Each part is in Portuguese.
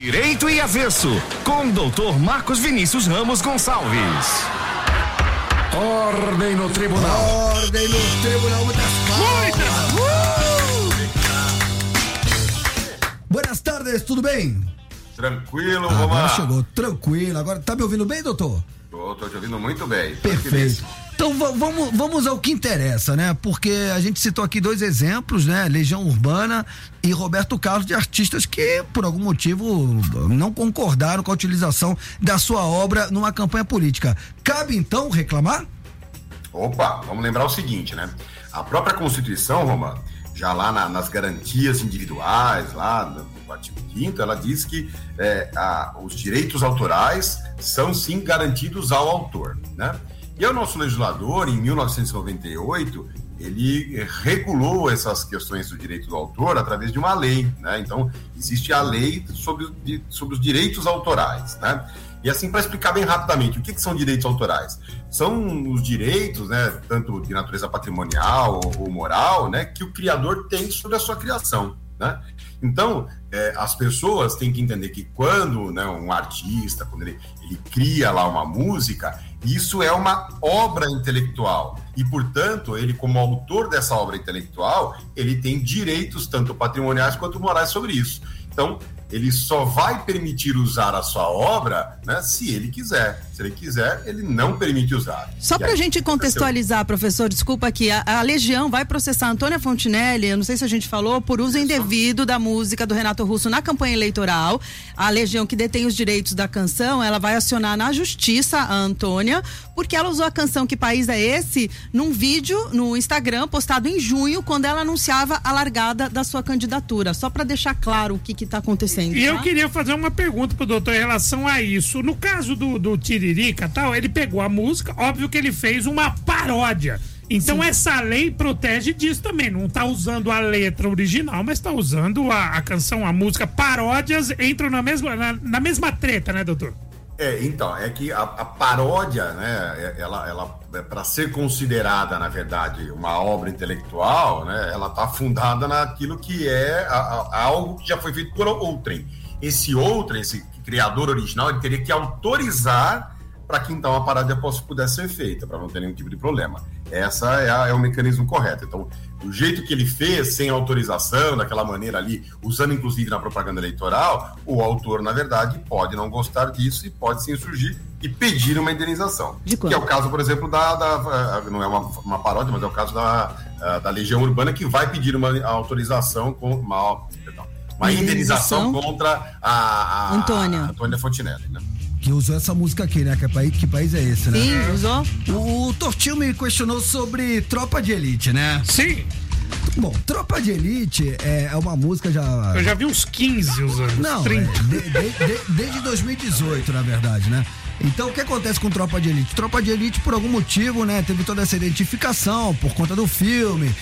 Direito e Avesso, com o Dr. Marcos Vinícius Ramos Gonçalves. Ordem no tribunal. Ordem no tribunal, muitas Buenas tardes, tudo bem? Tranquilo, Agora Romar. chegou, tranquilo. Agora, tá me ouvindo bem, doutor? Tô te ouvindo muito bem. Perfeito. Então vamos ao que interessa, né? Porque a gente citou aqui dois exemplos, né? Legião Urbana e Roberto Carlos, de artistas que, por algum motivo, não concordaram com a utilização da sua obra numa campanha política. Cabe, então, reclamar? Opa, vamos lembrar o seguinte, né? A própria Constituição, Romar, já lá nas garantias individuais, lá no artigo 5º, ela diz que os direitos autorais são, sim, garantidos ao autor, né? E o nosso legislador, em 1998, ele regulou essas questões do direito do autor através de uma lei, né? Então, existe a lei sobre os direitos autorais, né? E assim, para explicar bem rapidamente, o que são direitos autorais? São os direitos, né, tanto de natureza patrimonial ou moral, né, que o criador tem sobre a sua criação, né? Então, as pessoas têm que entender que quando, né, um artista, quando ele cria lá uma música, isso é uma obra intelectual e, portanto, ele, como autor dessa obra intelectual, ele tem direitos tanto patrimoniais quanto morais sobre isso. Então, ele só vai permitir usar a sua obra, né, se ele quiser. Se ele quiser, ele não permite usar. Só pra gente contextualizar, professor, desculpa aqui, a Legião vai processar Antônia Fontinelli, eu não sei se a gente falou, por uso indevido da música do Renato Russo na campanha eleitoral. A Legião, que detém os direitos da canção, ela vai acionar na justiça a Antônia, porque ela usou a canção Que País é Esse? Num vídeo no Instagram postado em junho, quando ela anunciava a largada da sua candidatura. Só pra deixar claro o que tá acontecendo. E eu queria fazer uma pergunta pro doutor em relação a isso. No caso do Tiririca tal, ele pegou a música, óbvio que ele fez uma paródia. Então sim, essa lei protege disso também. Não tá usando a letra original, mas tá usando a canção, a música. Paródias entram na mesma treta, né, doutor? Então, é que a paródia, né, ela para ser considerada, na verdade, uma obra intelectual, né, ela está fundada naquilo que é algo que já foi feito por outrem. Esse criador original, ele teria que autorizar para que então a paródia pudesse ser feita, para não ter nenhum tipo de problema. Essa é o mecanismo correto. Então, do jeito que ele fez, sem autorização, daquela maneira ali, usando inclusive na propaganda eleitoral, o autor, na verdade, pode não gostar disso e pode sim surgir e pedir uma indenização. Que é o caso, por exemplo, não é uma paródia, mas é o caso da Legião Urbana, que vai pedir uma autorização com uma indenização contra a Antônia Fontinelli, né? Que usou essa música aqui, né? Que país é esse, né? Sim, usou. O Tortinho me questionou sobre Tropa de Elite, né? Sim. Bom, Tropa de Elite é uma música já... Eu já vi uns 15 usando. Não, 30. Desde 2018, na verdade, né? Então, o que acontece com Tropa de Elite? Tropa de Elite, por algum motivo, né, teve toda essa identificação por conta do filme,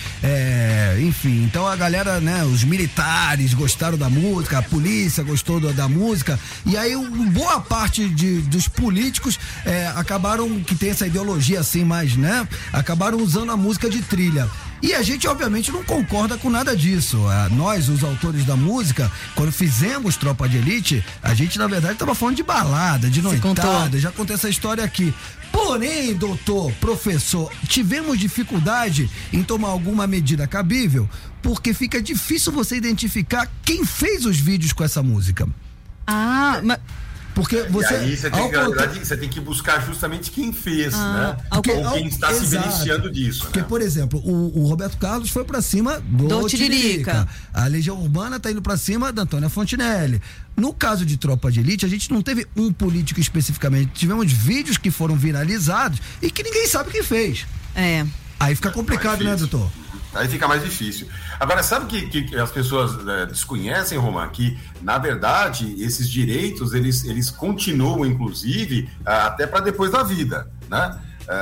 enfim. Então, a galera, né, os militares gostaram da música, a polícia gostou da música, e aí boa parte dos políticos acabaram, que tem essa ideologia assim mais, né, acabaram usando a música de trilha. E a gente, obviamente, não concorda com nada disso. Nós, os autores da música, quando fizemos Tropa de Elite, a gente, na verdade, estava falando de balada, de noitada, já contei essa história aqui. Porém, doutor, professor, tivemos dificuldade em tomar alguma medida cabível, porque fica difícil você identificar quem fez os vídeos com essa música. Mas... Porque você, e aí você tem que buscar justamente quem fez, né? Ou quem está se beneficiando disso. Porque, né? por exemplo, o Roberto Carlos foi pra cima do Tiririca. A Legião Urbana tá indo pra cima da Antônia Fontinelli. No caso de Tropa de Elite, a gente não teve um político especificamente. Tivemos vídeos que foram viralizados e que ninguém sabe quem fez. Aí fica complicado, né, doutor? Aí fica mais difícil. Agora, sabe que as pessoas desconhecem, Roman, que, na verdade, esses direitos, eles continuam, inclusive, até para depois da vida, né?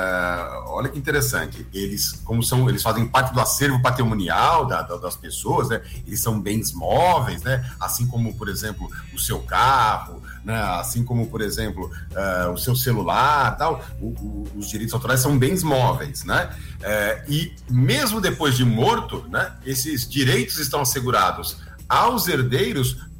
Olha que interessante, eles fazem parte do acervo patrimonial das pessoas, né? Eles são bens móveis, né? Assim como, por exemplo, o seu carro, né? Assim como, por exemplo, o seu celular, tal. Os direitos autorais são bens móveis, né? E mesmo depois de morto, né? Esses direitos estão assegurados aos herdeiros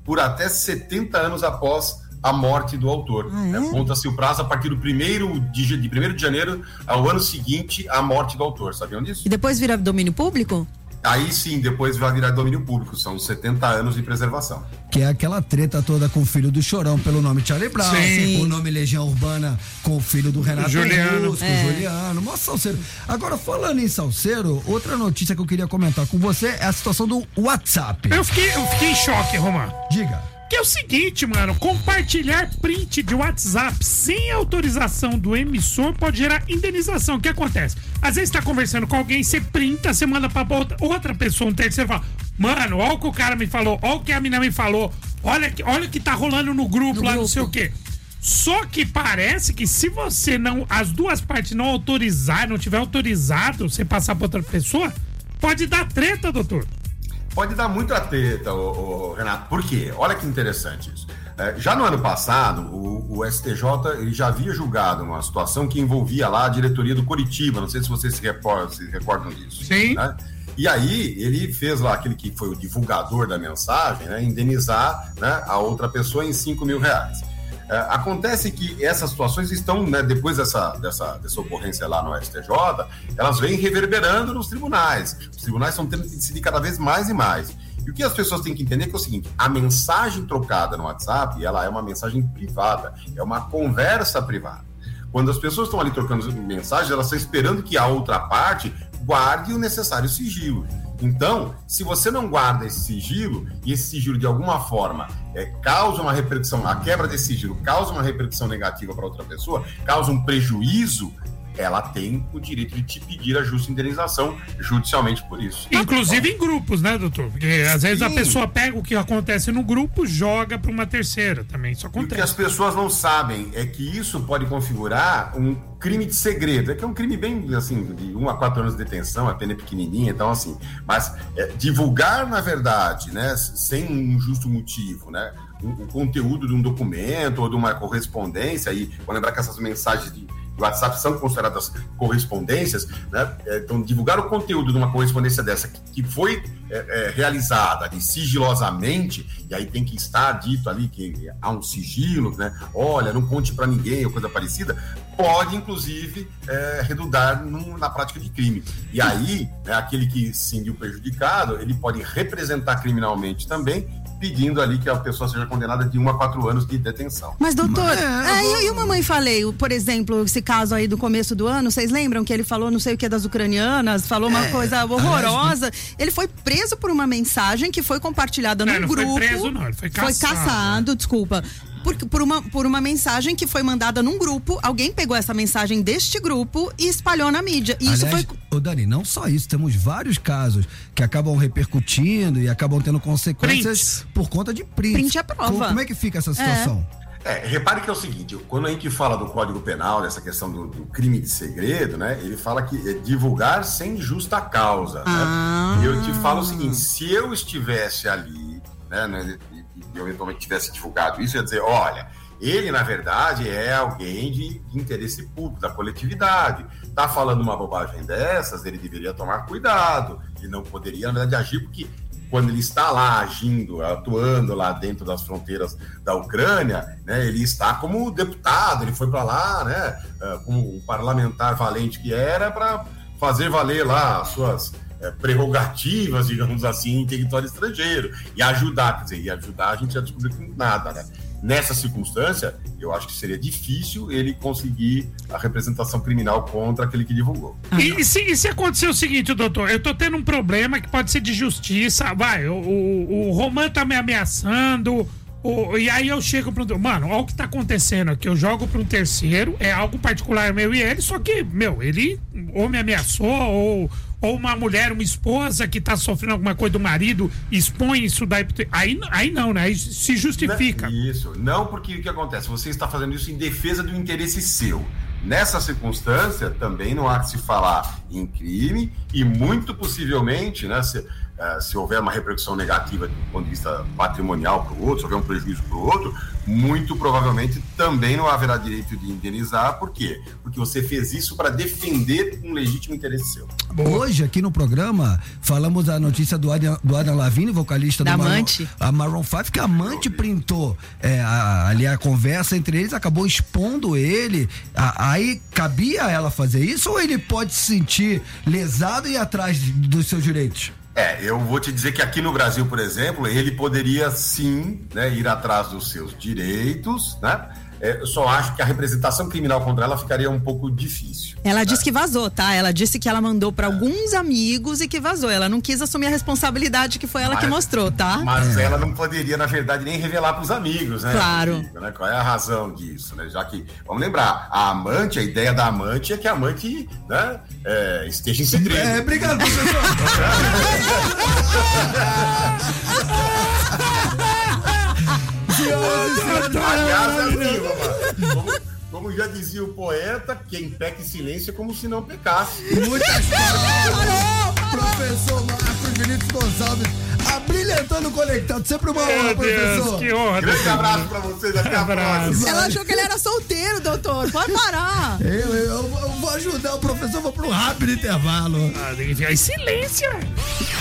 por até 70 anos após a morte do autor. Conta-se o prazo a partir do 1º de janeiro ao ano seguinte à morte do autor. Sabiam disso? E depois vira domínio público? Aí sim, depois vai virar domínio público. São 70 anos de preservação. Que é aquela treta toda com o filho do Chorão pelo nome Charlie Brown, Sim. o nome Legião Urbana com o filho do Renato Juliano. Russo, com o Juliano. Mó salseiro. Agora, falando em salseiro, outra notícia que eu queria comentar com você é a situação do WhatsApp. Eu fiquei em choque, Romano. Diga. Que é o seguinte, mano, compartilhar print de WhatsApp sem autorização do emissor pode gerar indenização. O que acontece? Às vezes tá conversando com alguém, você printa, você manda pra outra pessoa, um terceiro, fala, mano, olha o que o cara me falou, olha o que a mina me falou, olha o que tá rolando no grupo lá, não sei o quê. Só que parece que se você não, as duas partes não autorizar, não tiver autorizado você passar pra outra pessoa, pode dar treta, doutor. Pode dar muita treta, Renato. Por quê? Olha que interessante isso. Já no ano passado, o STJ ele já havia julgado uma situação que envolvia lá a diretoria do Coritiba. Não sei se vocês se recordam disso. Sim. Né? E aí, ele fez lá aquele que foi o divulgador da mensagem, né, indenizar, né, a outra pessoa em R$5.000. Acontece que essas situações estão, né, depois dessa ocorrência lá no STJ, elas vêm reverberando nos tribunais. Os tribunais estão tendo que decidir cada vez mais e mais. E o que as pessoas têm que entender é que é o seguinte: a mensagem trocada no WhatsApp, ela é uma mensagem privada, é uma conversa privada. Quando as pessoas estão ali trocando mensagens, elas estão esperando que a outra parte guarde o necessário sigilo. Então, se você não guarda esse sigilo, e esse sigilo de alguma forma causa uma repercussão, a quebra desse sigilo causa uma repercussão negativa para outra pessoa, causa um prejuízo, ela tem o direito de te pedir a justa indenização judicialmente por isso. Inclusive em grupos, né, doutor? Porque às vezes a pessoa pega o que acontece no grupo, joga para uma terceira também, isso acontece. E o que as pessoas não sabem é que isso pode configurar um crime de segredo, que é um crime bem, assim, de 1 a 4 anos de detenção, a pena é pequenininha, então assim, mas divulgar, na verdade, né, sem um justo motivo, né, o conteúdo de um documento ou de uma correspondência, e vou lembrar que essas mensagens de WhatsApp são consideradas correspondências, né? Então, divulgar o conteúdo de uma correspondência dessa que foi realizada sigilosamente, e aí tem que estar dito ali que há um sigilo, né? Olha, não conte para ninguém ou coisa parecida, pode, inclusive, redundar na prática de crime. E aí, né, aquele que se sentiu prejudicado, ele pode representar criminalmente também, pedindo ali que a pessoa seja condenada de 1 a 4 anos de detenção. Mas, doutor, e o Mamãe Falei, por exemplo, esse caso aí do começo do ano, vocês lembram que ele falou não sei o que das ucranianas, falou uma coisa horrorosa. Ele foi preso por uma mensagem que foi compartilhada num grupo. Não foi preso, não, ele foi caçado. Foi caçado, desculpa. Por uma mensagem que foi mandada num grupo, alguém pegou essa mensagem deste grupo e espalhou na mídia. E aliás, isso foi... Dani, não só isso, temos vários casos que acabam repercutindo e acabam tendo consequências por conta de print. Print é prova. Como é que fica essa situação? Repare que é o seguinte, quando a gente fala do Código Penal, dessa questão do crime de segredo, né, ele fala que é divulgar sem justa causa, né? E eu te falo o seguinte, se eu estivesse ali, né, e eu eventualmente tivesse divulgado isso, eu ia dizer, olha, ele na verdade é alguém de interesse público, da coletividade, tá falando uma bobagem dessas, ele deveria tomar cuidado, ele não poderia, na verdade, agir, porque quando ele está lá agindo, atuando lá dentro das fronteiras da Ucrânia, né, ele está como deputado, ele foi para lá, né, como um parlamentar valente que era, para fazer valer lá as suas prerrogativas, digamos assim, em território estrangeiro, e ajudar, quer dizer, a gente já descobriu que nada, né? Nessa circunstância, eu acho que seria difícil ele conseguir a representação criminal contra aquele que divulgou. E se acontecer o seguinte, doutor, eu tô tendo um problema que pode ser de justiça, o Roman tá me ameaçando, e aí eu chego pro... Mano, olha o que tá acontecendo aqui, eu jogo pra um terceiro, é algo particular meu e ele, só que, ele ou me ameaçou, ou uma mulher, uma esposa que tá sofrendo alguma coisa do marido, expõe isso daí, aí não, né? Aí se justifica. Isso, não, porque o que acontece? Você está fazendo isso em defesa do interesse seu. Nessa circunstância, também não há que se falar em crime e muito possivelmente, né, se houver uma repercussão negativa do ponto de vista patrimonial para o outro, se houver um prejuízo para o outro, muito provavelmente também não haverá direito de indenizar. Por quê? Porque você fez isso para defender um legítimo interesse seu. Hoje, aqui no programa, falamos a notícia do Adam Lavigne, vocalista da do Amante. A Maroon 5, que a Amante printou ali a conversa entre eles, acabou expondo ele. Aí cabia a ela fazer isso, ou ele pode se sentir lesado e ir atrás dos seus direitos? Eu vou te dizer que aqui no Brasil, por exemplo, ele poderia sim, né, ir atrás dos seus direitos, né? Eu só acho que a representação criminal contra ela ficaria um pouco difícil. Ela disse que vazou, tá? Ela disse que ela mandou para alguns amigos e que vazou. Ela não quis assumir a responsabilidade, que foi ela que mostrou, tá? Mas ela não poderia, na verdade, nem revelar para os amigos, né? Claro. Né? Qual é a razão disso, né? Já que, vamos lembrar, a ideia da amante é que a amante, né, esteja em segredo. Obrigado, professor. Aliás, como já dizia o poeta, quem peca em silêncio é como se não pecasse. Muitas palavras. Professor Marcos Vinícius Gonçalves, abrilhantando o Conectado. Sempre uma honra, professor. Deus, que honra. Grande abraço pra vocês, até a próxima. Ela achou que ele era solteiro, doutor. Pode parar. Eu vou ajudar o professor, vou para um rápido intervalo. Tem que ficar em silêncio.